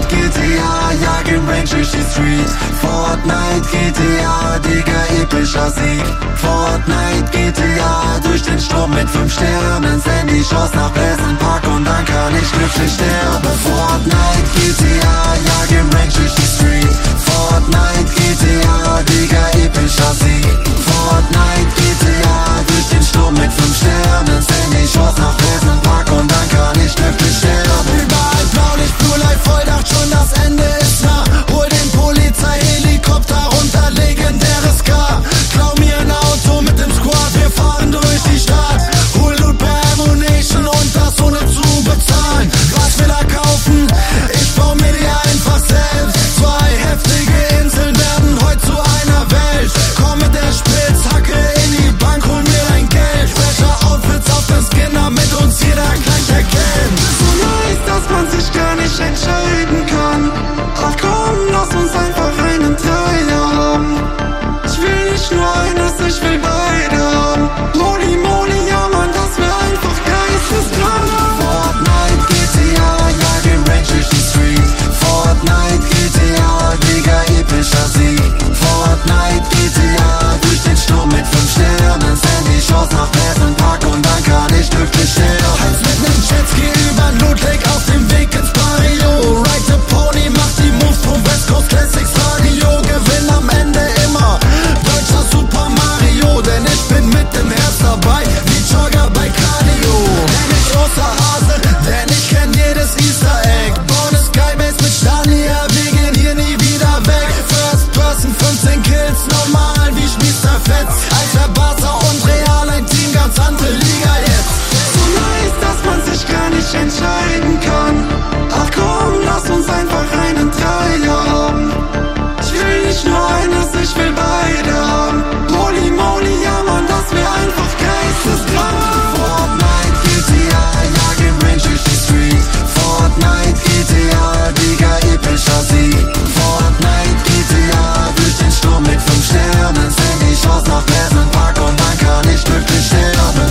GTA, jagen Range durch die Street. Fortnite, GTA, Digga, epischer Sieg. Fortnite, GTA, durch den Sturm mit 5 Sternen. Sandy Chance nach Pleasant Park und dann kann ich glücklich sterben. Fortnite, GTA, jagen Range durch die Street. Fortnite, GTA, Digga, epischer Sieg. Fortnite, GTA, durch den Sturm mit 5 Sternen. Sandy Chance nach Pleasant Park und dann kann ich glücklich sterben. Überall Blaulicht, Blue Light, Volldacht, schon das Ende ist nah. Hol den Polizeihelikopter runter, legendäres Car. Klau mir ein Auto mit dem Squad, wir fahren durch die Stadt. Hol Loot per Ammunition und das ohne zu bezahlen. Was will er kaufen? Ich bau mir die einfach selbst. 2 heftige Inseln werden heute zu einer Welt. Komm mit der Spitzhacke in die Bank, hol mir dein Geld. Fresher Outfits auf den Skin, damit uns jeder gleich erkennt. So nice, dass man sich gar nicht entscheiden kann. Ach komm, lass uns einfach einen Teil haben. Ich will nicht nur eines, ich will beide haben. Holy moly, ja man, das wär einfach geisteskrank. Fortnite, GTA, jagen Range durch die Street. Fortnite, GTA, Digga, epischer Sieg. Fortnite, GTA, durch den Sturm mit 5 Sternen. Sandy Chance nach Pleasant Park und dann kann ich glücklich sterben. Heinz mit nem Jetski über Loot Lake auf dem Weg ins Barrio. Ride the Pony, macht die Moves pro West Coast Classics Radio. Gewinn am Ende immer, deutscher Super Mario. Denn ich bin mit dem Herz dabei, wie Jogger bei Cardio. Denn ich großer Hase, denn ich kenn jedes Easter Egg. Born Skybase mit Stani, ja, wir gehen hier nie wieder weg. First Person, 15 Kills, normal wie Spießer Fetz. Alter Barca und Real, ein Team, ganz andere Liga jetzt. So nice, dass man sich gar nicht entscheiden kann. Ach komm, lass uns einfach einen Dreier haben. Ich will nicht nur eines, ich will beide haben. Holy moly, ja man, das wär einfach geisteskrank. Fortnite, GTA, jagen Range durch die Street. Fortnite, GTA, Digga, epischer Sieg. Fortnite, GTA, durch den Sturm mit 5 Sternen. Sandy Chance nach Pleasant Park und dann kann ich glücklich sterben.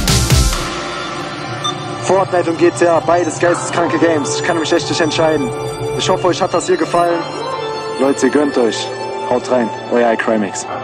Fortnite und GTA, beides geisteskranke Games. Ich kann mich echt nicht entscheiden. Ich hoffe, euch hat das hier gefallen. Leute, gönnt euch. Haut rein, euer iCrimix.